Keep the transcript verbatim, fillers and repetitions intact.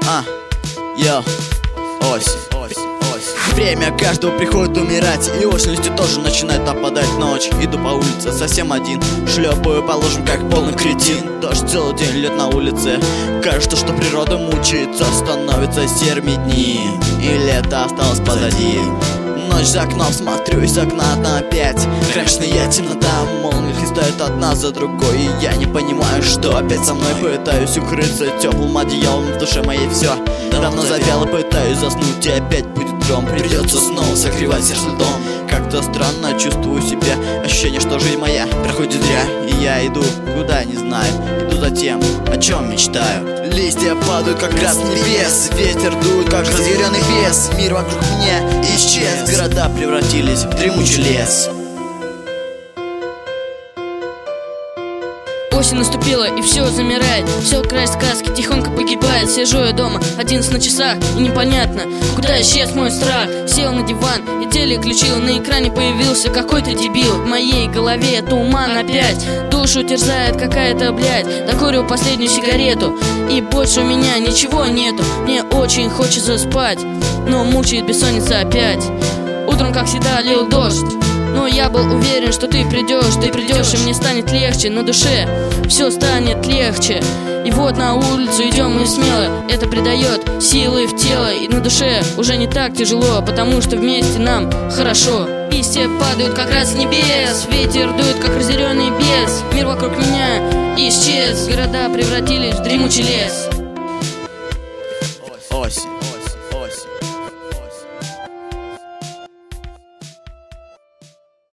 А, йо, осень, осень, осень. Время каждого приходит умирать, и осенью тоже начинает опадать ночь. Иду по улице совсем один, шлепаю по лужам, как полный кретин. Дождь целый день льет на улице, кажется, что природа мучается. Становятся серыми дни, и лето осталось позади. Ночь за окном, смотрю из окна на опять кромешная темнота, молнии хлестают одна за другой, и я не понимаю, что опять со мной. Пытаюсь укрыться теплым одеялом, в душе моей все давно завяло. Пытаюсь заснуть, и опять будет гром, придется снова согревать сердце льдом. Как-то странно чувствую себя, ощущение, что жизнь моя проходит зря. И я иду куда, не знаю, иду за тем, о чем мечтаю. Листья падают, как раз с небес, ветер дует, как разъяренный бес. Мир вокруг меня исчез, города превратились в дремучий лес. Осень наступила, и все замирает, все край сказки тихонько погибает. Сижу я дома, одиннадцать на часах, и непонятно, куда исчез мой страх. Сел на диван, и телек включил, на экране появился какой-то дебил. В моей голове туман опять, душу терзает какая-то блядь. Докурил последнюю сигарету, и больше у меня ничего нету. Мне очень хочется спать, но мучает бессонница опять. Утром, как всегда, лил дождь, но я был уверен, что ты придешь, ты придешь, и мне станет легче на душе, все станет легче. И вот на улицу идем мы смело, это придает силы в тело, и на душе уже не так тяжело, потому что вместе нам хорошо. Листья падают как раз с небес, ветер дует, как разъяренный бес. Мир вокруг меня исчез, города превратились в дремучий лес.